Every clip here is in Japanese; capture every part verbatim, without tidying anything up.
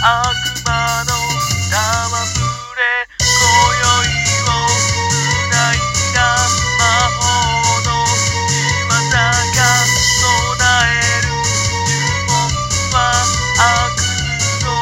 悪魔の玉触れ今宵を繋いだ魔法の仕業が唱える呪文は悪の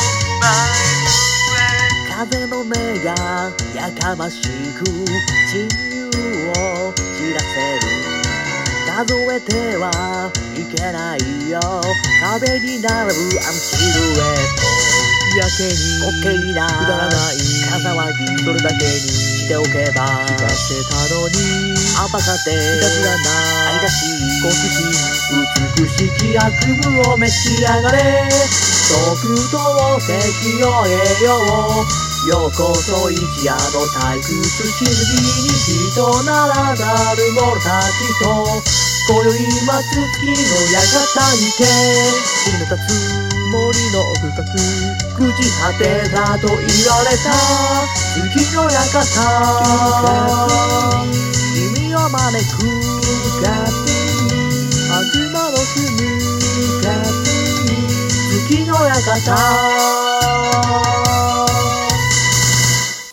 前風の音がやかましく侵入を知らせる。数えてはいけないよ壁に並ぶあのシルエット。 やけに滑稽なくだらない風騒ぎそれだけにしておけば気がしてたのにあばかっていたずらな愛らしい好奇心美しき悪夢を召し上がれ極東石を得ようようこそ一夜の退屈しすぎに人ならなる者たちと今宵待つ月の館にて君の立つ森の奥深く朽ち果てたと言われた月の館君を招く悪魔の住む月の館